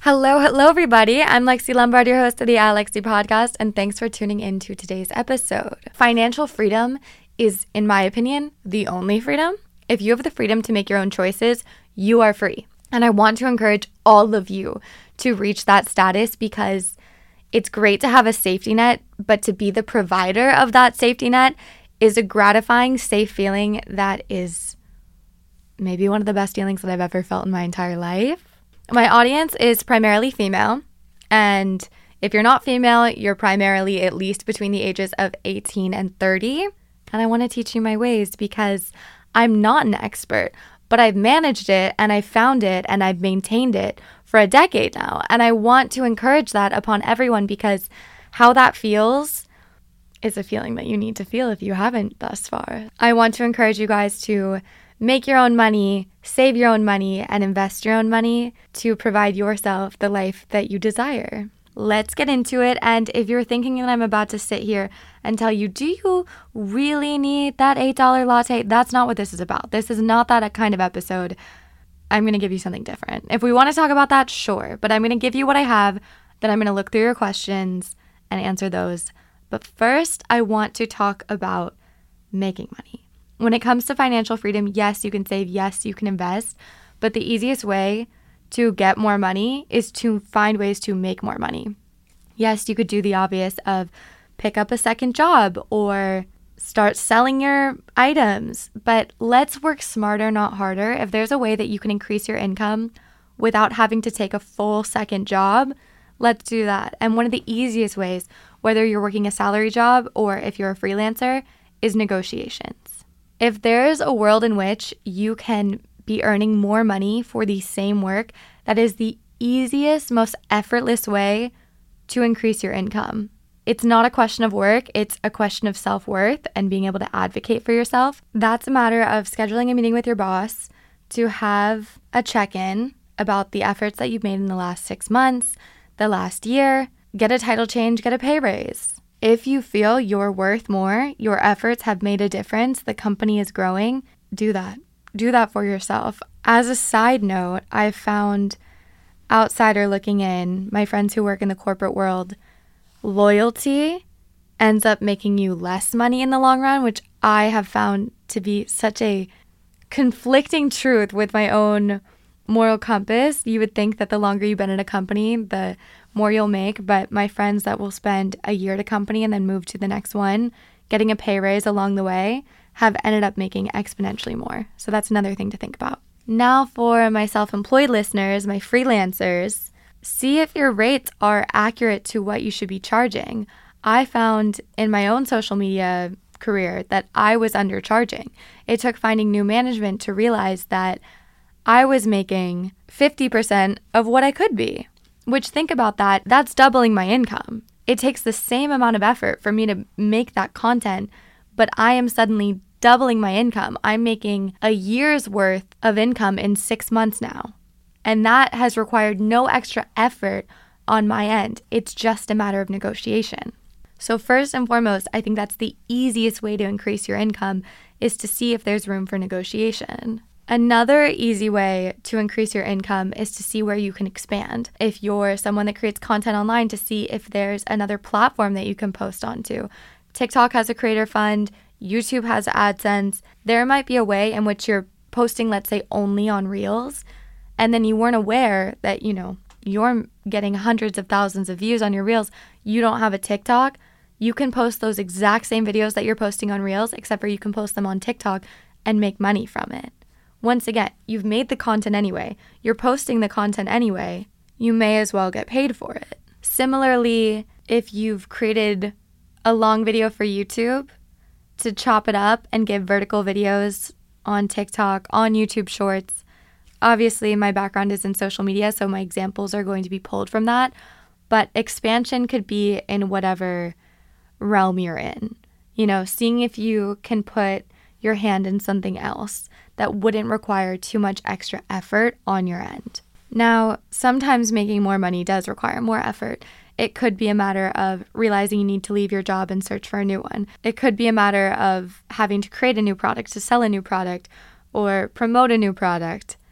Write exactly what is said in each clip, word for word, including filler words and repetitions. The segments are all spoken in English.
Hello, hello, everybody. I'm Lexi Lombard, your host of the Alexi podcast, and thanks for tuning in to today's episode. Financial freedom is, in my opinion, the only freedom. If you have the freedom to make your own choices, you are free. And I want to encourage all of you to reach that status because it's great to have a safety net, but to be the provider of that safety net is a gratifying, safe feeling that is maybe one of the best feelings that I've ever felt in my entire life. My audience is primarily female, and if you're not female, you're primarily at least between the ages of eighteen and thirty. And I want to teach you my ways because I'm not an expert, but I've managed it and I've found it and I've maintained it for a decade now. And I want to encourage that upon everyone because how that feels is a feeling that you need to feel if you haven't thus far. I want to encourage you guys to make your own money, save your own money, and invest your own money to provide yourself the life that you desire. Let's get into it. And if you're thinking that I'm about to sit here and tell you, do you really need that eight dollar latte? That's not what this is about. This is not that kind of episode. I'm going to give you something different. If we want to talk about that, sure. But I'm going to give you what I have. Then I'm going to look through your questions and answer those. But first, I want to talk about making money. When it comes to financial freedom, yes, you can save, yes, you can invest, but the easiest way to get more money is to find ways to make more money. Yes, you could do the obvious of pick up a second job or start selling your items, but let's work smarter, not harder. If there's a way that you can increase your income without having to take a full second job, let's do that. And one of the easiest ways, whether you're working a salary job or if you're a freelancer, is negotiations. If there's a world in which you can be earning more money for the same work, that is the easiest, most effortless way to increase your income. It's not a question of work, it's a question of self-worth and being able to advocate for yourself. That's a matter of scheduling a meeting with your boss to have a check-in about the efforts that you've made in the last six months, the last year, get a title change, get a pay raise. If you feel you're worth more, your efforts have made a difference, the company is growing, do that. Do that for yourself. As a side note, I've found, outsider looking in, my friends who work in the corporate world, loyalty ends up making you less money in the long run, which I have found to be such a conflicting truth with my own moral compass. You would think that the longer you've been in a company, the more you'll make, but my friends that will spend a year at a company and then move to the next one, getting a pay raise along the way, have ended up making exponentially more. So that's another thing to think about. Now for my self-employed listeners, my freelancers, see if your rates are accurate to what you should be charging. I found in my own social media career that I was undercharging. It took finding new management to realize that I was making fifty percent of what I could be. Which, think about that, that's doubling my income. It takes the same amount of effort for me to make that content, but I am suddenly doubling my income. I'm making a year's worth of income in six months now. And that has required no extra effort on my end. It's just a matter of negotiation. So first and foremost, I think that's the easiest way to increase your income is to see if there's room for negotiation. Another easy way to increase your income is to see where you can expand. If you're someone that creates content online, to see if there's another platform that you can post onto. TikTok has a creator fund, YouTube has AdSense. There might be a way in which you're posting, let's say, only on Reels, and then you weren't aware that, you know, you're getting hundreds of thousands of views on your Reels. You don't have a TikTok. You can post those exact same videos that you're posting on Reels, except for you can post them on TikTok and make money from it. Once again, you've made the content anyway. You're posting the content anyway. You may as well get paid for it. Similarly, if you've created a long video for YouTube, to chop it up and give vertical videos on TikTok, on YouTube Shorts. Obviously, my background is in social media, so my examples are going to be pulled from that. But expansion could be in whatever realm you're in. You know, seeing if you can put your hand in something else that wouldn't require too much extra effort on your end. Now, sometimes making more money does require more effort. It could be a matter of realizing you need to leave your job and search for a new one. It could be a matter of having to create a new product, to sell a new product, or promote a new product.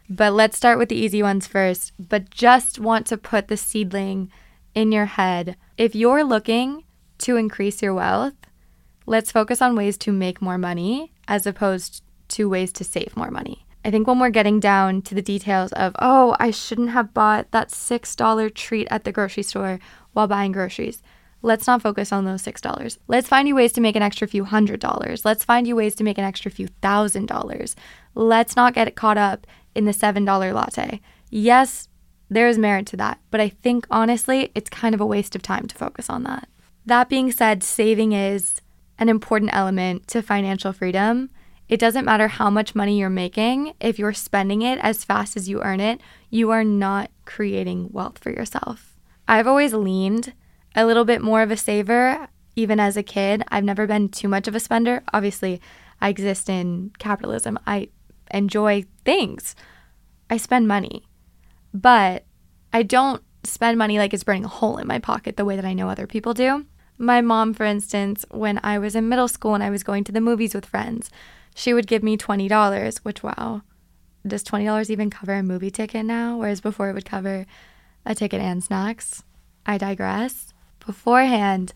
But let's start with the easy ones first. But just want to put the seedling in your head. If you're looking to increase your wealth, let's focus on ways to make more money as opposed to ways to save more money. I think when we're getting down to the details of, oh, I shouldn't have bought that six dollars treat at the grocery store while buying groceries, let's not focus on those six dollars. Let's find you ways to make an extra few hundred dollars. Let's find you ways to make an extra few thousand dollars. Let's not get caught up in the seven dollars latte. Yes, there is merit to that, but I think honestly, it's kind of a waste of time to focus on that. That being said, saving is an important element to financial freedom. It doesn't matter how much money you're making. If you're spending it as fast as you earn it, you are not creating wealth for yourself. I've always leaned a little bit more of a saver, even as a kid. I've never been too much of a spender. Obviously, I exist in capitalism. I enjoy things. I spend money, but I don't spend money like it's burning a hole in my pocket the way that I know other people do. My mom, for instance, when I was in middle school and I was going to the movies with friends, she would give me twenty dollars, which, wow, does twenty dollars even cover a movie ticket now? Whereas before it would cover a ticket and snacks. I digress. Beforehand,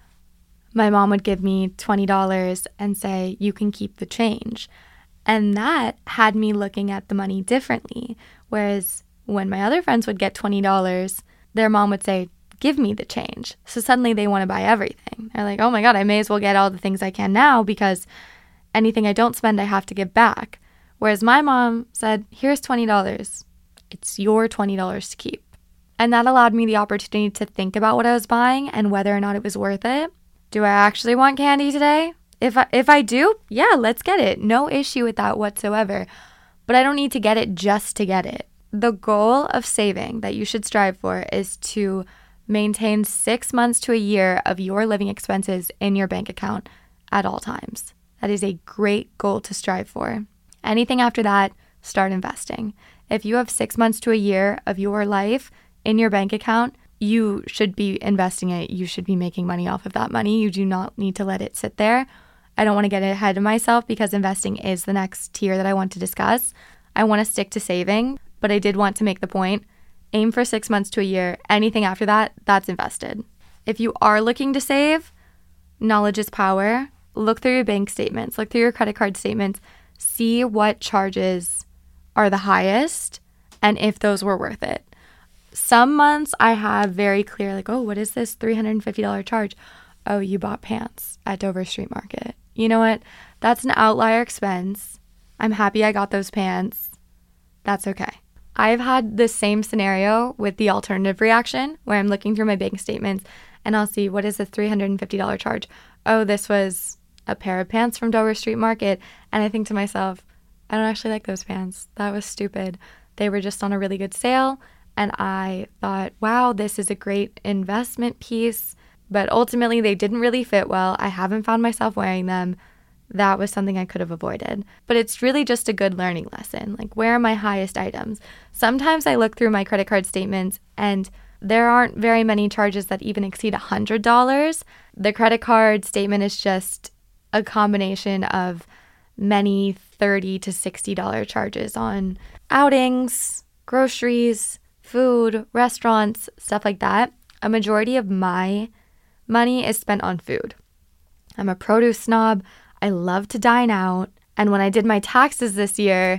my mom would give me twenty dollars and say, you can keep the change. And that had me looking at the money differently. Whereas when my other friends would get twenty dollars, their mom would say, give me the change. So suddenly they want to buy everything. They're like, oh my God, I may as well get all the things I can now because anything I don't spend, I have to give back. Whereas my mom said, here's twenty dollars. It's your twenty dollars to keep. And that allowed me the opportunity to think about what I was buying and whether or not it was worth it. Do I actually want candy today? If I, if I do, yeah, let's get it. No issue with that whatsoever. But I don't need to get it just to get it. The goal of saving that you should strive for is to maintain six months to a year of your living expenses in your bank account at all times. That is a great goal to strive for. Anything after that, start investing. If you have six months to a year of your life in your bank account, you should be investing it. You should be making money off of that money. You do not need to let it sit there. I don't want to get ahead of myself because investing is the next tier that I want to discuss. I want to stick to saving, but I did want to make the point. Aim for six months to a year. Anything after that, that's invested. If you are looking to save, knowledge is power. Look through your bank statements, look through your credit card statements, see what charges are the highest and if those were worth it. Some months I have very clear, like, oh, what is this three hundred fifty dollars charge? Oh, you bought pants at Dover Street Market. You know what? That's an outlier expense. I'm happy I got those pants. That's okay. I've had the same scenario with the alternative reaction where I'm looking through my bank statements and I'll see what is the three hundred fifty dollars charge. Oh, this was a pair of pants from Dover Street Market. And I think to myself, I don't actually like those pants. That was stupid. They were just on a really good sale. And I thought, wow, this is a great investment piece. But ultimately, they didn't really fit well. I haven't found myself wearing them. That was something I could have avoided. But it's really just a good learning lesson. Like, where are my highest items? Sometimes I look through my credit card statements and there aren't very many charges that even exceed one hundred dollars. The credit card statement is just a combination of many thirty to sixty dollars charges on outings, groceries, food, restaurants, stuff like that. A majority of my money is spent on food. I'm a produce snob. I love to dine out. And when I did my taxes this year,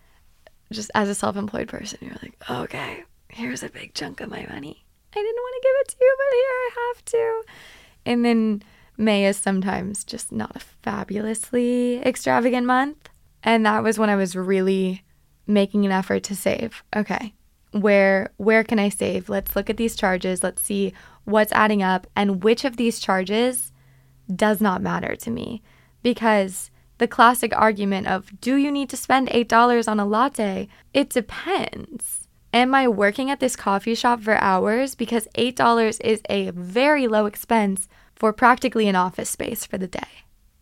just as a self-employed person, you're like, okay, here's a big chunk of my money. I didn't want to give it to you, but here I have to. And then May is sometimes just not a fabulously extravagant month. And that was when I was really making an effort to save. Okay, where where can I save? Let's look at these charges. Let's see what's adding up and which of these charges does not matter to me. Because the classic argument of, do you need to spend eight dollars on a latte? It depends. Am I working at this coffee shop for hours? Because eight dollars is a very low expense for practically an office space for the day.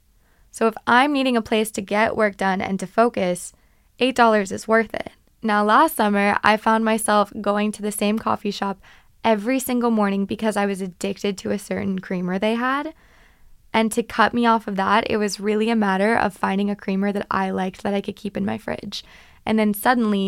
So if I'm needing a place to get work done and to focus, eight dollars is worth it. Now, last summer, I found myself going to the same coffee shop every single morning because I was addicted to a certain creamer they had. And to cut me off of that, it was really a matter of finding a creamer that I liked that I could keep in my fridge. And then suddenly,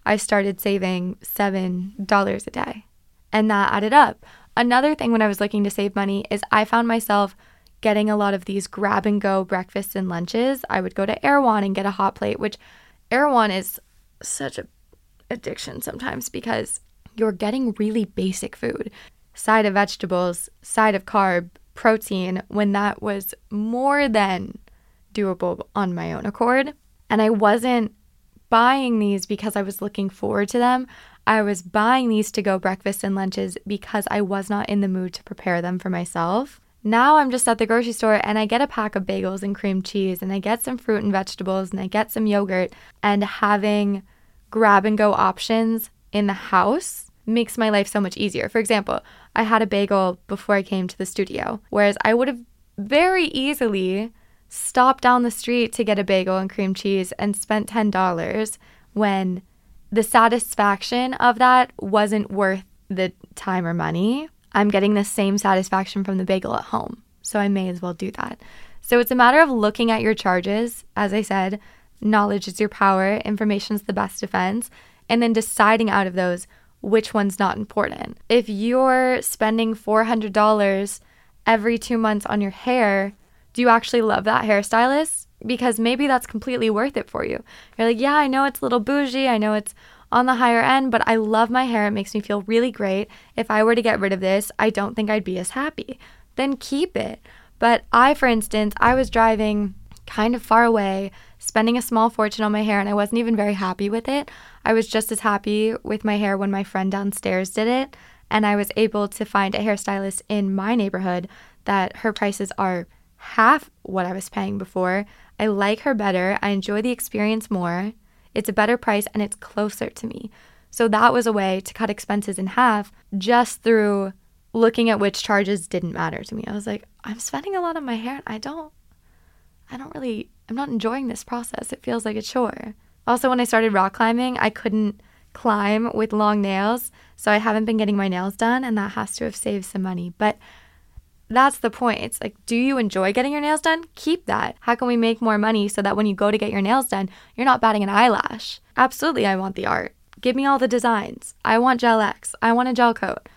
I started saving seven dollars a day. And that added up. Another thing when I was looking to save money is I found myself getting a lot of these grab and go breakfasts and lunches. I would go to Erewhon and get a hot plate, which Erewhon is such a addiction sometimes because you're getting really basic food. Side of vegetables, side of carb, protein, when that was more than doable on my own accord. And I wasn't buying these because I was looking forward to them. I was buying these to go breakfasts and lunches because I was not in the mood to prepare them for myself. Now I'm just at the grocery store and I get a pack of bagels and cream cheese and I get some fruit and vegetables and I get some yogurt, and having grab and go options in the house makes my life so much easier. For example, I had a bagel before I came to the studio, whereas I would have very easily stopped down the street to get a bagel and cream cheese and spent ten dollars when the satisfaction of that wasn't worth the time or money. I'm getting the same satisfaction from the bagel at home, so I may as well do that. So it's a matter of looking at your charges. As I said, knowledge is your power, information is the best defense, and then deciding out of those which one's not important. If you're spending four hundred dollars every two months on your hair, do you actually love that hairstylist? Because maybe that's completely worth it for you. You're like, yeah, I know it's a little bougie, I know it's on the higher end, but I love my hair. It makes me feel really great. If I were to get rid of this, I don't think I'd be as happy. Then keep it. But I, for instance, I was driving kind of far away, spending a small fortune on my hair, and I wasn't even very happy with it. I was just as happy with my hair when my friend downstairs did it, and I was able to find a hairstylist in my neighborhood that her prices are half what I was paying before. I like her better. I enjoy the experience more. It's a better price and it's closer to me. So that was a way to cut expenses in half just through looking at which charges didn't matter to me. I was like, I'm spending a lot on my hair and I don't, I don't really, I'm not enjoying this process. It feels like a chore. Also, when I started rock climbing, I couldn't climb with long nails. So I haven't been getting my nails done, and that has to have saved some money. But that's the point. It's like, do you enjoy getting your nails done? Keep that. How can we make more money so that when you go to get your nails done, you're not batting an eyelash? Absolutely, I want the art. Give me all the designs. I want Gel X. I want a gel coat.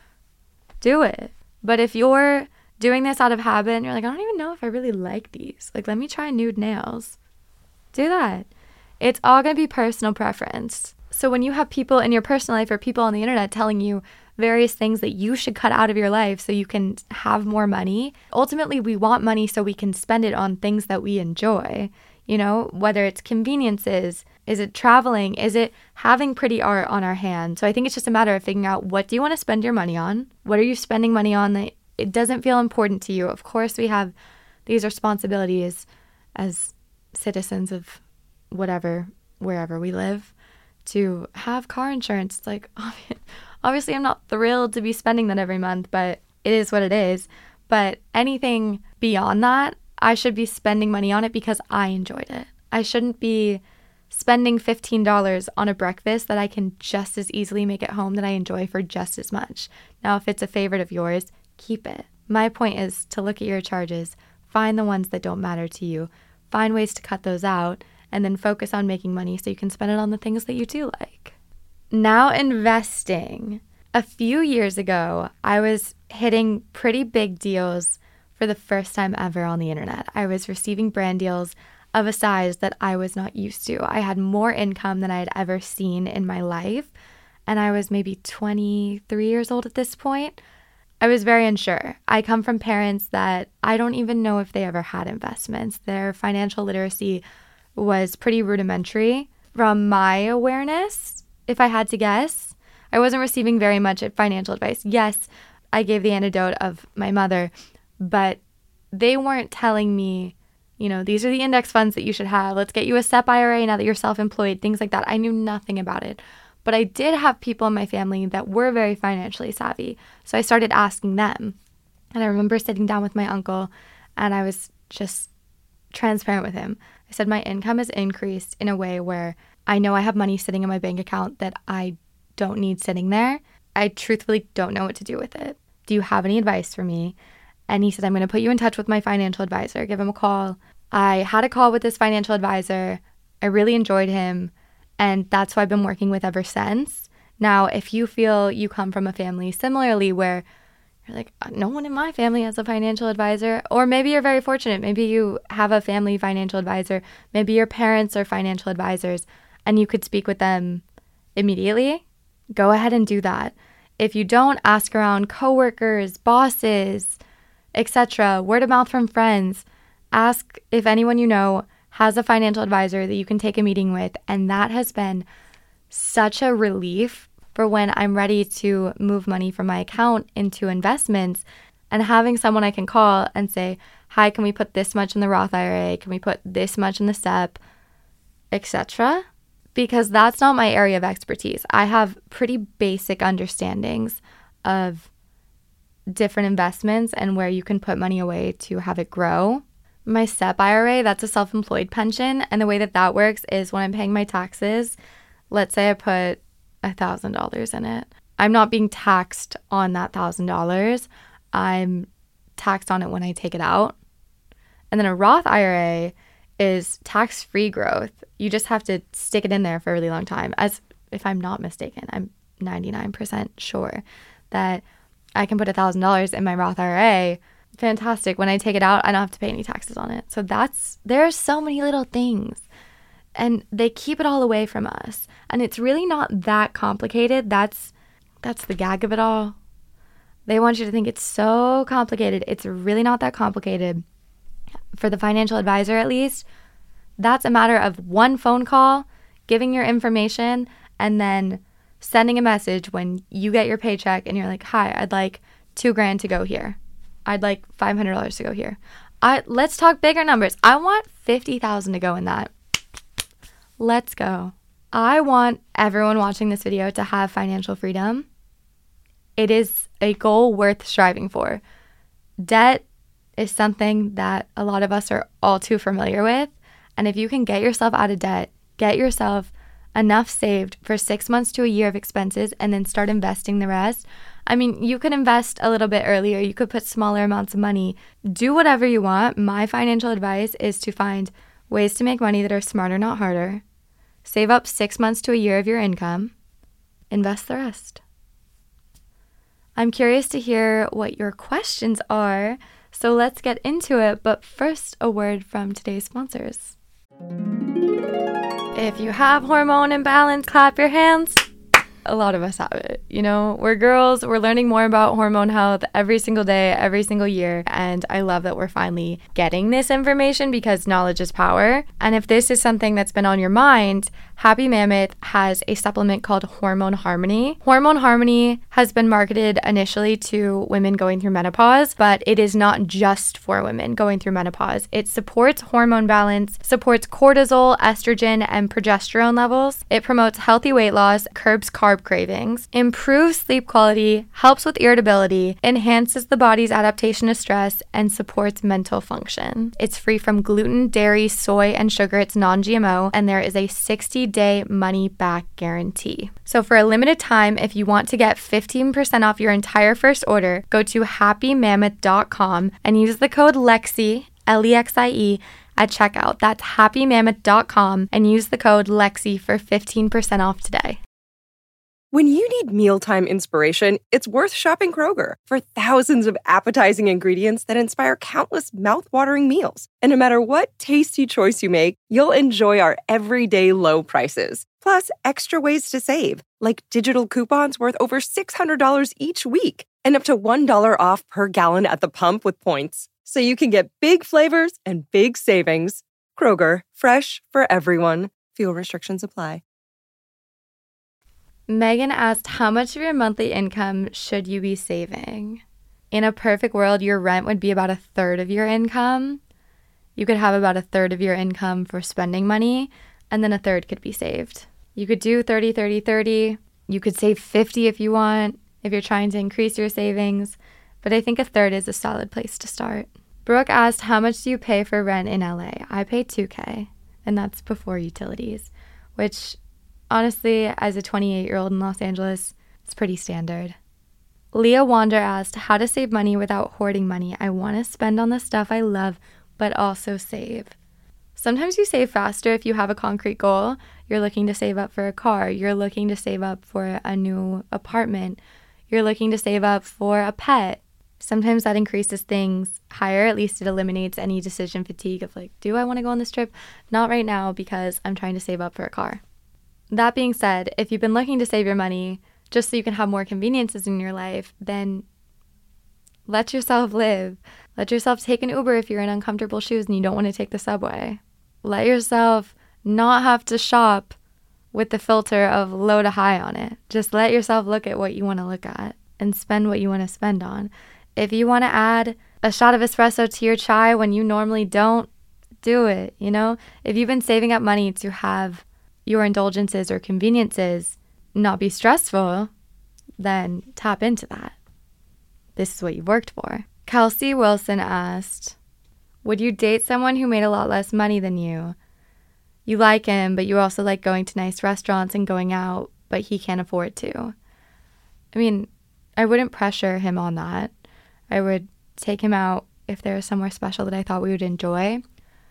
Do it. But if you're doing this out of habit and you're like, I don't even know if I really like these. Like, let me try nude nails. Do that. It's all going to be personal preference. So when you have people in your personal life or people on the internet telling you various things that you should cut out of your life so you can have more money, ultimately we want money so we can spend it on things that we enjoy. You know, whether it's conveniences, is it traveling, is it having pretty art on our hand? So I think it's just a matter of figuring out, what do you want to spend your money on? What are you spending money on that it doesn't feel important to you? Of course, we have these responsibilities as citizens of whatever, wherever we live, to have car insurance. It's like, obviously I'm not thrilled to be spending that every month, but it is what it is. But anything beyond that, I should be spending money on it because I enjoyed it. I shouldn't be spending fifteen dollars on a breakfast that I can just as easily make at home that I enjoy for just as much. Now, if it's a favorite of yours, keep it. My point is to look at your charges, find the ones that don't matter to you, find ways to cut those out, and then focus on making money so you can spend it on the things that you do like. Now, investing. A few years ago, I was hitting pretty big deals for the first time ever on the internet. I was receiving brand deals of a size that I was not used to. I had more income than I had ever seen in my life, and I was maybe twenty-three years old at this point. I was very unsure. I come from parents that I don't even know if they ever had investments. Their financial literacy was pretty rudimentary. From my awareness, if I had to guess, I wasn't receiving very much financial advice. Yes, I gave the anecdote of my mother, but they weren't telling me, you know, these are the index funds that you should have. Let's get you a S E P I R A now that you're self-employed, things like that. I knew nothing about it. But I did have people in my family that were very financially savvy. So I started asking them. And I remember sitting down with my uncle, and I was just transparent with him. I said, my income has increased in a way where I know I have money sitting in my bank account that I don't need sitting there. I truthfully don't know what to do with it. Do you have any advice for me? And he said, I'm going to put you in touch with my financial advisor. Give him a call. I had a call with this financial advisor. I really enjoyed him. And that's who I've been working with ever since. Now, if you feel you come from a family similarly where you're like, no one in my family has a financial advisor, or maybe you're very fortunate. Maybe you have a family financial advisor. Maybe your parents are financial advisors and you could speak with them immediately. Go ahead and do that. If you don't, ask around coworkers, bosses, et cetera, word of mouth from friends. Ask if anyone you know has a financial advisor that you can take a meeting with. And that has been such a relief for when I'm ready to move money from my account into investments, and having someone I can call and say, hi, can we put this much in the Roth I R A? Can we put this much in the S E P, et cetera? Because that's not my area of expertise. I have pretty basic understandings of different investments and where you can put money away to have it grow. My S E P I R A, that's a self-employed pension. And the way that that works is when I'm paying my taxes, let's say I put one thousand dollars in it. I'm not being taxed on that one thousand dollars. I'm taxed on it when I take it out. And then a Roth I R A is tax-free growth. You just have to stick it in there for a really long time. As if I'm not mistaken, I'm ninety-nine percent sure that I can put one thousand dollars in my Roth I R A. Fantastic. When I take it out, I don't have to pay any taxes on it. So that's, there are so many little things. And they keep it all away from us. And it's really not that complicated. That's that's the gag of it all. They want you to think it's so complicated. It's really not that complicated. For the financial advisor, at least, that's a matter of one phone call, giving your information, and then sending a message when you get your paycheck and you're like, hi, I'd like two grand to go here. I'd like five hundred dollars to go here. I let's talk bigger numbers. I want fifty thousand dollars to go in that. Let's go. I want everyone watching this video to have financial freedom. It is a goal worth striving for. Debt is something that a lot of us are all too familiar with. And if you can get yourself out of debt, get yourself enough saved for six months to a year of expenses, and then start investing the rest. I mean, you could invest a little bit earlier. You could put smaller amounts of money. Do whatever you want. My financial advice is to find ways to make money that are smarter, not harder. Save up six months to a year of your income. Invest the rest. I'm curious to hear what your questions are, so let's get into it. But first, a word from today's sponsors. If you have hormone imbalance, clap your hands. A lot of us have it. You know, we're girls, we're learning more about hormone health every single day, every single year. And I love that we're finally getting this information because knowledge is power. And if this is something that's been on your mind, Happy Mammoth has a supplement called Hormone Harmony. Hormone Harmony has been marketed initially to women going through menopause, but it is not just for women going through menopause. It supports hormone balance, supports cortisol, estrogen, and progesterone levels. It promotes healthy weight loss, curbs carb cravings, improves sleep quality, helps with irritability, enhances the body's adaptation to stress, and supports mental function. It's free from gluten, dairy, soy, and sugar. It's non-G M O, and there is a sixty-day money-back guarantee. So for a limited time, if you want to get fifteen percent off your entire first order, go to happy mammoth dot com and use the code LEXIE, L E X I E, at checkout. That's happy mammoth dot com and use the code LEXIE for fifteen percent off today. When you need mealtime inspiration, it's worth shopping Kroger for thousands of appetizing ingredients that inspire countless mouthwatering meals. And no matter what tasty choice you make, you'll enjoy our everyday low prices. Plus, extra ways to save, like digital coupons worth over six hundred dollars each week and up to one dollar off per gallon at the pump with points. So you can get big flavors and big savings. Kroger, fresh for everyone. Fuel restrictions apply. Megan asked, how much of your monthly income should you be saving? In a perfect world, your rent would be about a third of your income. You could have about a third of your income for spending money, and then a third could be saved. You could do thirty, thirty, thirty. You could save fifty if you want, if you're trying to increase your savings. But I think a third is a solid place to start. Brooke asked, how much do you pay for rent in L A? I pay two K, and that's before utilities, which honestly, as a twenty-eight-year-old in Los Angeles, it's pretty standard. Leah Wander asked, how to save money without hoarding money. I want to spend on the stuff I love, but also save. Sometimes you save faster if you have a concrete goal. You're looking to save up for a car. You're looking to save up for a new apartment. You're looking to save up for a pet. Sometimes that increases things higher. At least it eliminates any decision fatigue of like, do I want to go on this trip? Not right now because I'm trying to save up for a car. That being said, if you've been looking to save your money just so you can have more conveniences in your life, then let yourself live. Let yourself take an Uber if you're in uncomfortable shoes and you don't want to take the subway. Let yourself not have to shop with the filter of low to high on it. Just let yourself look at what you want to look at and spend what you want to spend on. If you want to add a shot of espresso to your chai when you normally don't, do it, you know? If you've been saving up money to have your indulgences or conveniences not be stressful, then tap into that. This is what you've worked for. Kelsey Wilson asked, would you date someone who made a lot less money than you? You like him, but you also like going to nice restaurants and going out, but he can't afford to. I mean, I wouldn't pressure him on that. I would take him out if there was somewhere special that I thought we would enjoy.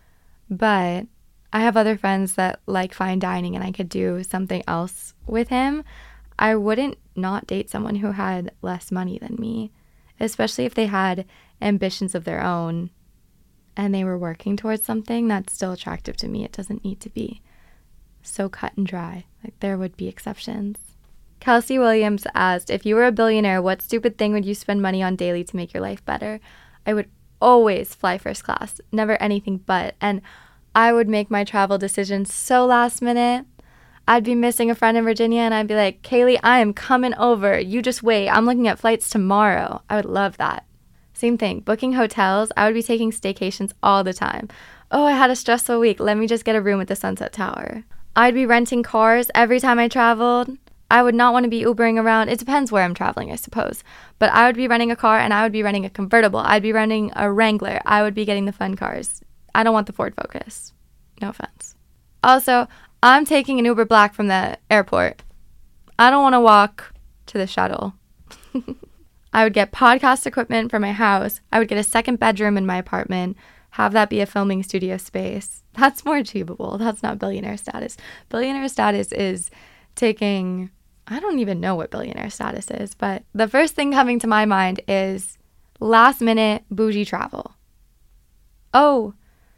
But I have other friends that like fine dining and I could do something else with him. I wouldn't not date someone who had less money than me, especially if they had ambitions of their own and they were working towards something that's still attractive to me. It doesn't need to be so cut and dry. Like, there would be exceptions. Kelsey Williams asked, if you were a billionaire, what stupid thing would you spend money on daily to make your life better? I would always fly first class, never anything but. And I would make my travel decisions so last minute. I'd be missing a friend in Virginia and I'd be like, Kaylee, I am coming over. You just wait. I'm looking at flights tomorrow. I would love that. Same thing. Booking hotels. I would be taking staycations all the time. Oh, I had a stressful week. Let me just get a room at the Sunset Tower. I'd be renting cars every time I traveled. I would not want to be Ubering around. It depends where I'm traveling, I suppose. But I would be renting a car and I would be renting a convertible. I'd be renting a Wrangler. I would be getting the fun cars. I don't want the Ford Focus. No offense. Also, I'm taking an Uber Black from the airport. I don't want to walk to the shuttle. I would get podcast equipment for my house. I would get a second bedroom in my apartment. Have that be a filming studio space. That's more achievable. That's not billionaire status. Billionaire status is taking... I don't even know what billionaire status is, but the first thing coming to my mind is last minute bougie travel. Oh,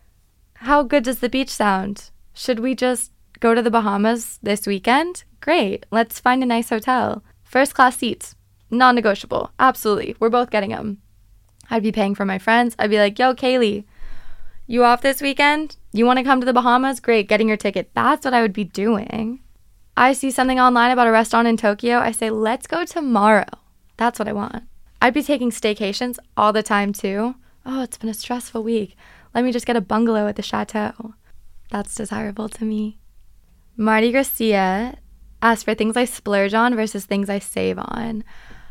how good does the beach sound? Should we just go to the Bahamas this weekend? Great. Let's find a nice hotel. First class seats. Non-negotiable. Absolutely. We're both getting them. I'd be paying for my friends. I'd be like, yo, Kaylee, you off this weekend? You want to come to the Bahamas? Great. Getting your ticket. That's what I would be doing. I see something online about a restaurant in Tokyo. I say, let's go tomorrow. That's what I want. I'd be taking staycations all the time too. Oh, it's been a stressful week. Let me just get a bungalow at the chateau. That's desirable to me. Marty Garcia asked for things I splurge on versus things I save on.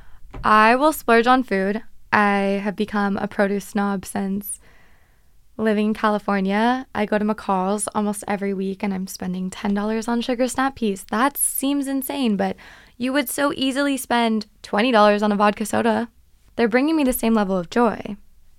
I will splurge on food. I have become a produce snob since living in California. I go to McCall's almost every week and I'm spending ten dollars on sugar snap peas. That seems insane, but you would so easily spend twenty dollars on a vodka soda. They're bringing me the same level of joy.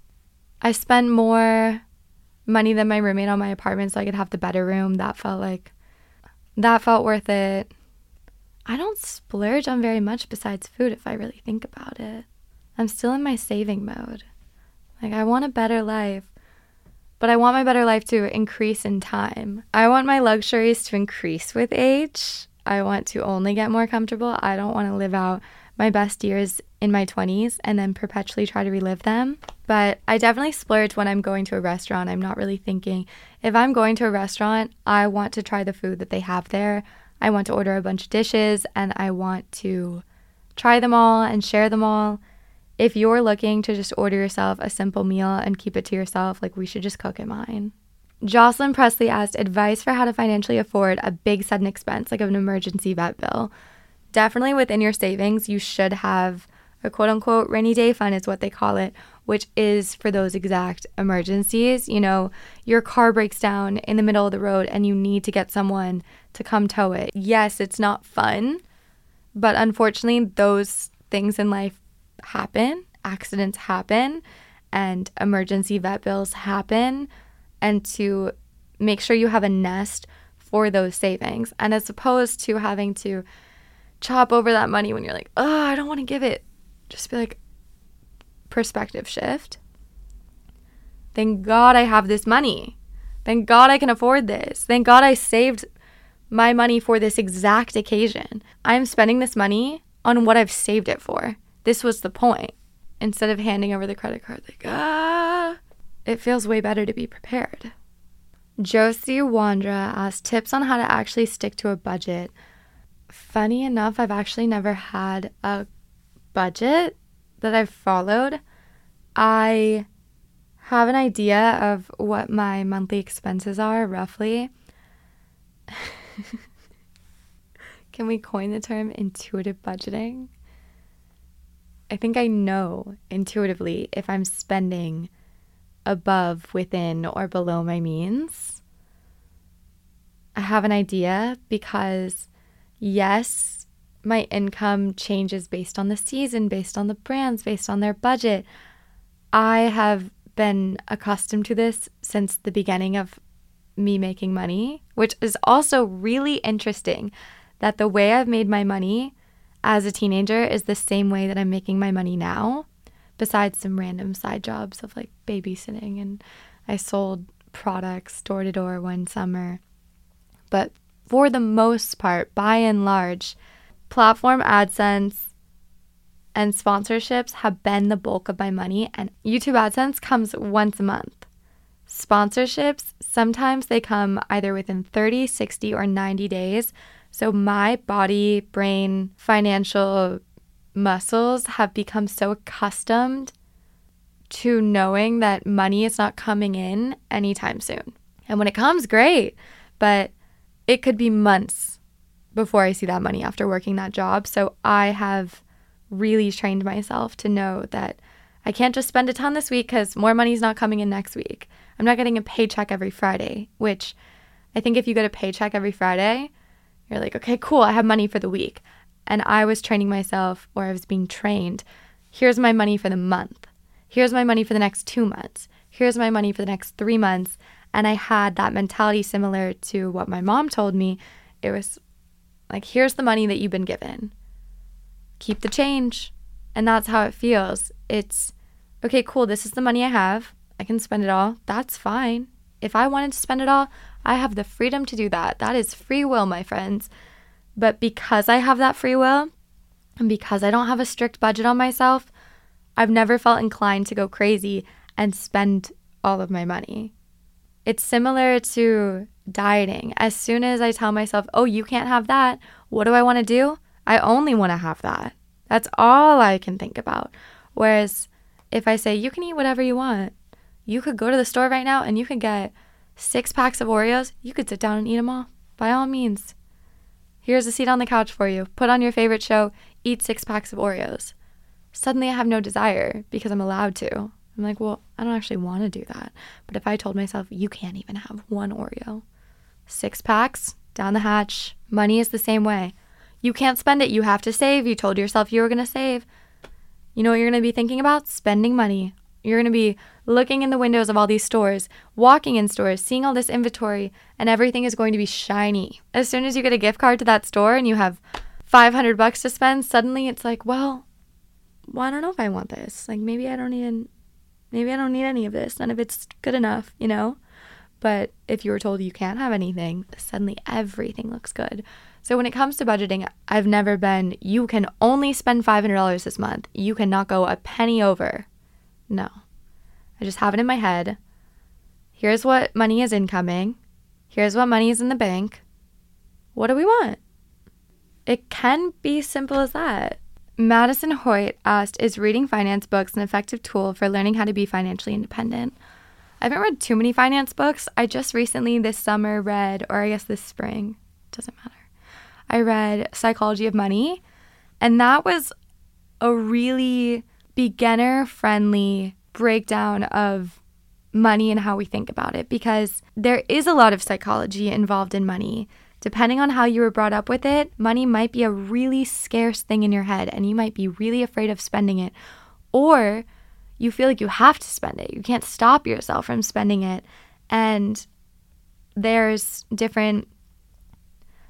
I spent more money than my roommate on my apartment so I could have the better room. That felt like, that felt worth it. I don't splurge on very much besides food if I really think about it. I'm still in my saving mode. Like, I want a better life. But I want my better life to increase in time. I want my luxuries to increase with age. I want to only get more comfortable. I don't want to live out my best years in my twenties and then perpetually try to relive them. But I definitely splurge when I'm going to a restaurant. I'm not really thinking, if I'm going to a restaurant, I want to try the food that they have there. I want to order a bunch of dishes and I want to try them all and share them all. If you're looking to just order yourself a simple meal and keep it to yourself, like, we should just cook at mine. Jocelyn Presley asked advice for how to financially afford a big sudden expense, like an emergency vet bill. Definitely within your savings, you should have a quote-unquote rainy day fund is what they call it, which is for those exact emergencies. You know, your car breaks down in the middle of the road and you need to get someone to come tow it. Yes, it's not fun, but unfortunately, those things in life happen, accidents happen, and emergency vet bills happen. And to make sure you have a nest for those savings. And as opposed to having to chop over that money when you're like, oh, I don't want to give it, just be like, perspective shift. Thank God I have this money. Thank God I can afford this. Thank God I saved my money for this exact occasion. I'm spending this money on what I've saved it for. This was the point. Instead of handing over the credit card, like, ah, it feels way better to be prepared. Josie Wandra asked tips on how to actually stick to a budget. Funny enough, I've actually never had a budget that I've followed. I have an idea of what my monthly expenses are, roughly. Can we coin the term intuitive budgeting? I think I know intuitively if I'm spending above, within, or below my means. I have an idea because, yes, my income changes based on the season, based on the brands, based on their budget. I have been accustomed to this since the beginning of me making money, which is also really interesting that the way I've made my money as a teenager is the same way that I'm making my money now, besides some random side jobs of like babysitting, and I sold products door to door one summer. But for the most part, by and large, platform AdSense and sponsorships have been the bulk of my money, and YouTube AdSense comes once a month. Sponsorships, sometimes they come either within thirty, sixty, or ninety days. So my body, brain, financial muscles have become so accustomed to knowing that money is not coming in anytime soon. And when it comes, great, but it could be months before I see that money after working that job. So I have really trained myself to know that I can't just spend a ton this week because more money is not coming in next week. I'm not getting a paycheck every Friday, which I think if you get a paycheck every Friday, you're like, okay, cool, I have money for the week. And I was training myself, or I was being trained, here's my money for the month. Here's my money for the next two months. Here's my money for the next three months. And I had that mentality similar to what my mom told me. It was like, here's the money that you've been given. Keep the change. And that's how it feels. It's, okay, cool, this is the money I have. I can spend it all. That's fine. If I wanted to spend it all, I have the freedom to do that. That is free will, my friends. But because I have that free will, and because I don't have a strict budget on myself, I've never felt inclined to go crazy and spend all of my money. It's similar to dieting. As soon as I tell myself, oh, you can't have that, what do I want to do? I only want to have that. That's all I can think about. Whereas if I say, you can eat whatever you want, you could go to the store right now and you could get six packs of Oreos. You could sit down and eat them all. By all means. Here's a seat on the couch for you. Put on your favorite show. Eat six packs of Oreos. Suddenly I have no desire because I'm allowed to. I'm like, well, I don't actually want to do that. But if I told myself, you can't even have one Oreo. Six packs, down the hatch. Money is the same way. You can't spend it. You have to save. You told yourself you were going to save. You know what you're going to be thinking about? Spending money. You're going to be looking in the windows of all these stores, walking in stores, seeing all this inventory, and everything is going to be shiny. As soon as you get a gift card to that store and you have five hundred bucks to spend, suddenly it's like, well, well, I don't know if I want this. Like, maybe I don't even, maybe I don't need any of this. None of it's good enough, you know? But if you were told you can't have anything, suddenly everything looks good. So when it comes to budgeting, I've never been, you can only spend five hundred dollars this month. You cannot go a penny over. No. I just have it in my head. Here's what money is incoming. Here's what money is in the bank. What do we want? It can be simple as that. Madison Hoyt asked, is reading finance books an effective tool for learning how to be financially independent? I haven't read too many finance books. I just recently this summer read, or I guess this spring, doesn't matter. I read Psychology of Money, and that was a really beginner-friendly breakdown of money and how we think about it, because there is a lot of psychology involved in money. Depending on how you were brought up with it, money might be a really scarce thing in your head, and you might be really afraid of spending it, or you feel like you have to spend it. You can't stop yourself from spending it, and there's different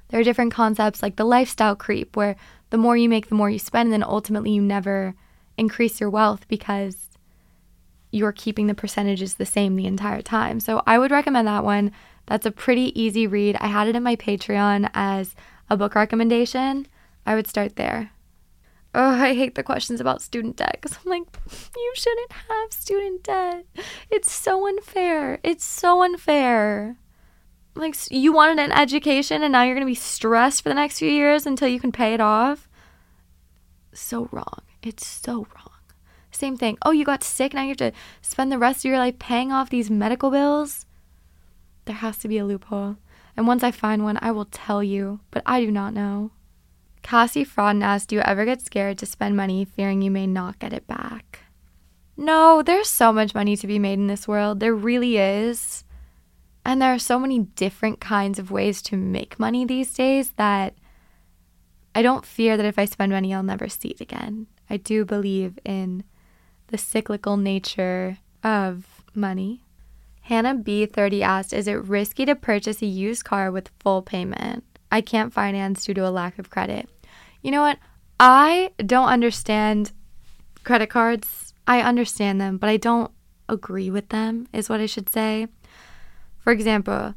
There are different concepts like the lifestyle creep, where the more you make, the more you spend, and then ultimately you never increase your wealth because you're keeping the percentages the same the entire time. So I would recommend that one. That's a pretty easy read. I had it in my Patreon as a book recommendation. I would start there. Oh, I hate the questions about student debt because I'm like, you shouldn't have student debt. It's so unfair. It's so unfair. Like, you wanted an education and now you're going to be stressed for the next few years until you can pay it off. So wrong. It's so wrong. Same thing. Oh, you got sick. Now you have to spend the rest of your life paying off these medical bills. There has to be a loophole. And once I find one, I will tell you, but I do not know. Cassie Frauden asked, do you ever get scared to spend money fearing you may not get it back? No, there's so much money to be made in this world. There really is. And there are so many different kinds of ways to make money these days that I don't fear that if I spend money, I'll never see it again. I do believe in the cyclical nature of money. Hannah B thirty asked, is it risky to purchase a used car with full payment? I can't finance due to a lack of credit. You know what? I don't understand credit cards. I understand them, but I don't agree with them, is what I should say. For example,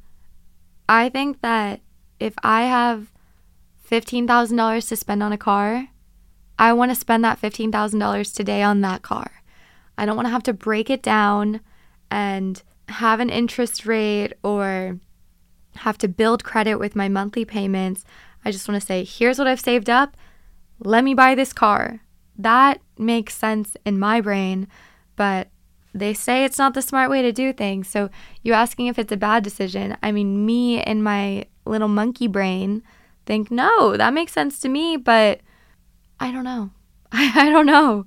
I think that if I have fifteen thousand dollars to spend on a car, I want to spend that fifteen thousand dollars today on that car. I don't want to have to break it down and have an interest rate or have to build credit with my monthly payments. I just want to say, here's what I've saved up. Let me buy this car. That makes sense in my brain, but they say it's not the smart way to do things. So you asking if it's a bad decision. I mean, me and my little monkey brain think, no, that makes sense to me, but I don't know. I, I don't know.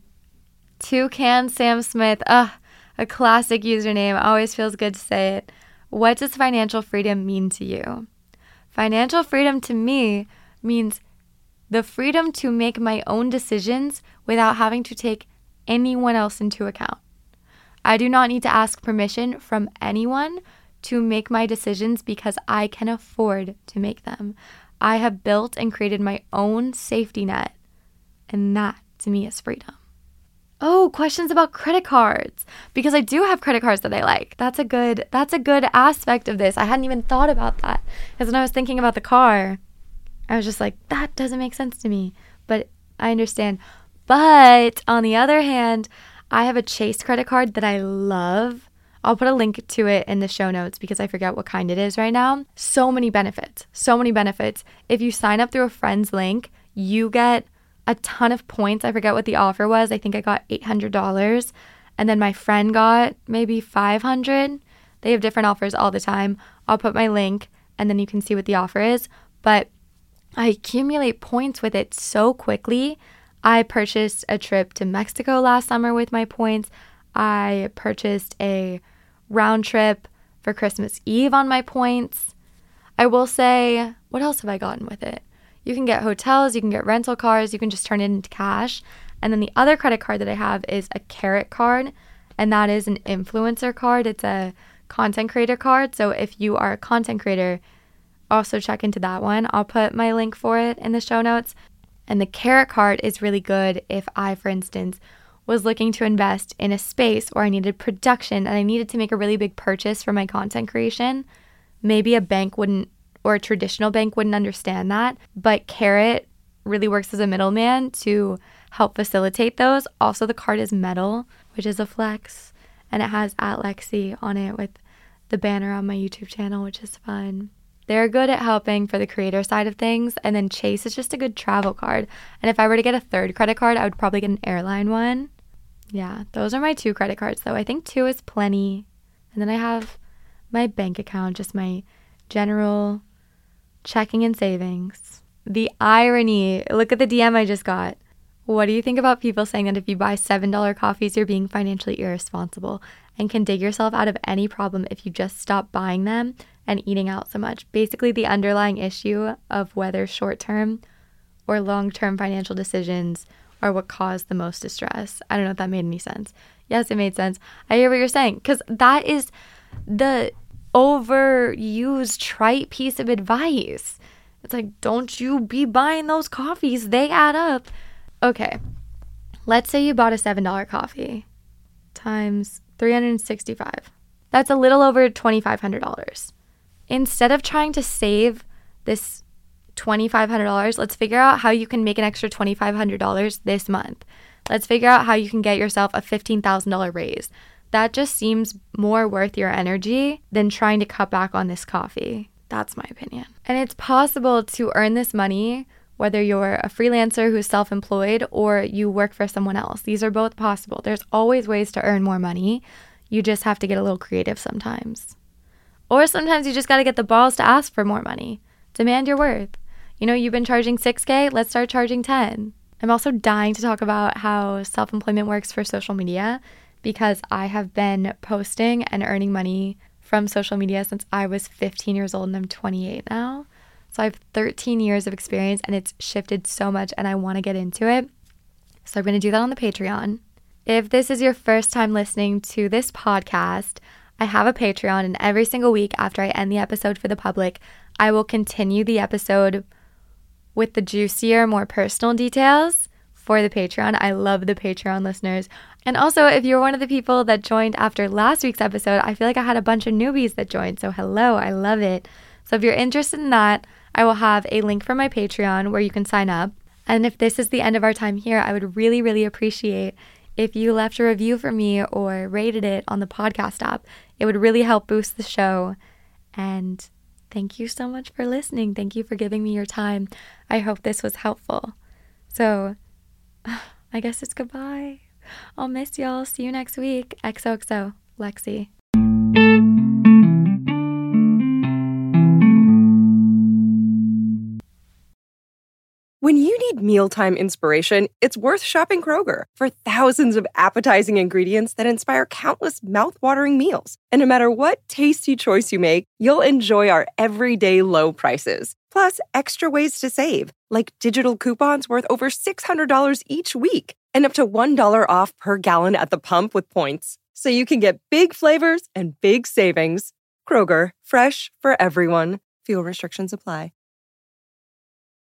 Toucan Sam Smith, ugh, a classic username. Always feels good to say it. What does financial freedom mean to you? Financial freedom to me means the freedom to make my own decisions without having to take anyone else into account. I do not need to ask permission from anyone to make my decisions because I can afford to make them. I have built and created my own safety net, and that to me is freedom. Oh, questions about credit cards, because I do have credit cards that I like. That's a good that's a good aspect of this. I hadn't even thought about that, because when I was thinking about the car, I was just like, that doesn't make sense to me, but I understand. But on the other hand, I have a Chase credit card that I love. I'll put a link to it in the show notes because I forget what kind it is right now. So many benefits, so many benefits. If you sign up through a friend's link, you get a ton of points. I forget what the offer was. I think I got eight hundred dollars. And then my friend got maybe five hundred dollars. They have different offers all the time. I'll put my link and then you can see what the offer is. But I accumulate points with it so quickly. I purchased a trip to Mexico last summer with my points. I purchased a round trip for Christmas Eve on my points. I will say, what else have I gotten with it? You can get hotels, you can get rental cars, you can just turn it into cash. And then the other credit card that I have is a Carrot card, and that is an influencer card. It's a content creator card. So if you are a content creator, also check into that one. I'll put my link for it in the show notes. And the Carrot card is really good if I, for instance, was looking to invest in a space where I needed production and I needed to make a really big purchase for my content creation. Maybe a bank wouldn't, or a traditional bank wouldn't understand that, but Carrot really works as a middleman to help facilitate those. Also, the card is metal, which is a flex, and it has at Lexi on it with the banner on my YouTube channel, which is fun. They're good at helping for the creator side of things, and then Chase is just a good travel card. And if I were to get a third credit card, I would probably get an airline one. Yeah, those are my two credit cards, though. I think two is plenty. And then I have my bank account, just my general checking and savings. The irony. Look at the D M I just got. What do you think about people saying that if you buy seven dollar coffees, you're being financially irresponsible and can dig yourself out of any problem if you just stop buying them and eating out so much? Basically, the underlying issue of whether short-term or long-term financial decisions are what cause the most distress. I don't know if that made any sense. Yes, it made sense. I hear what you're saying, because that is the overused, trite piece of advice. It's like, don't you be buying those coffees. They add up. Okay, let's say you bought a seven dollar coffee times three hundred sixty-five. That's a little over twenty-five hundred dollars. Instead of trying to save this twenty-five hundred dollars, let's figure out how you can make an extra twenty-five hundred dollars this month. Let's figure out how you can get yourself a fifteen thousand dollars raise. That just seems more worth your energy than trying to cut back on this coffee. That's my opinion. And it's possible to earn this money whether you're a freelancer who's self-employed or you work for someone else. These are both possible. There's always ways to earn more money. You just have to get a little creative sometimes. Or sometimes you just got to get the balls to ask for more money. Demand your worth. You know, you've been charging six K, let's start charging ten. I'm also dying to talk about how self-employment works for social media because I have been posting and earning money from social media since I was fifteen years old and I'm twenty-eight now. So I have thirteen years of experience and it's shifted so much and I want to get into it. So I'm going to do that on the Patreon. If this is your first time listening to this podcast, I have a Patreon, and every single week after I end the episode for the public, I will continue the episode with the juicier, more personal details for the Patreon. I love the Patreon listeners. And also, if you're one of the people that joined after last week's episode, I feel like I had a bunch of newbies that joined. So hello, I love it. So if you're interested in that, I will have a link for my Patreon where you can sign up. And if this is the end of our time here, I would really, really appreciate if you left a review for me or rated it on the podcast app. It would really help boost the show. And thank you so much for listening. Thank you for giving me your time. I hope this was helpful. So I guess it's goodbye. I'll miss y'all. See you next week. X O X O, Lexi. When you need mealtime inspiration, it's worth shopping Kroger for thousands of appetizing ingredients that inspire countless mouth-watering meals. And no matter what tasty choice you make, you'll enjoy our everyday low prices. Plus, extra ways to save, like digital coupons worth over six hundred dollars each week and up to one dollar off per gallon at the pump with points. So you can get big flavors and big savings. Kroger, fresh for everyone. Fuel restrictions apply.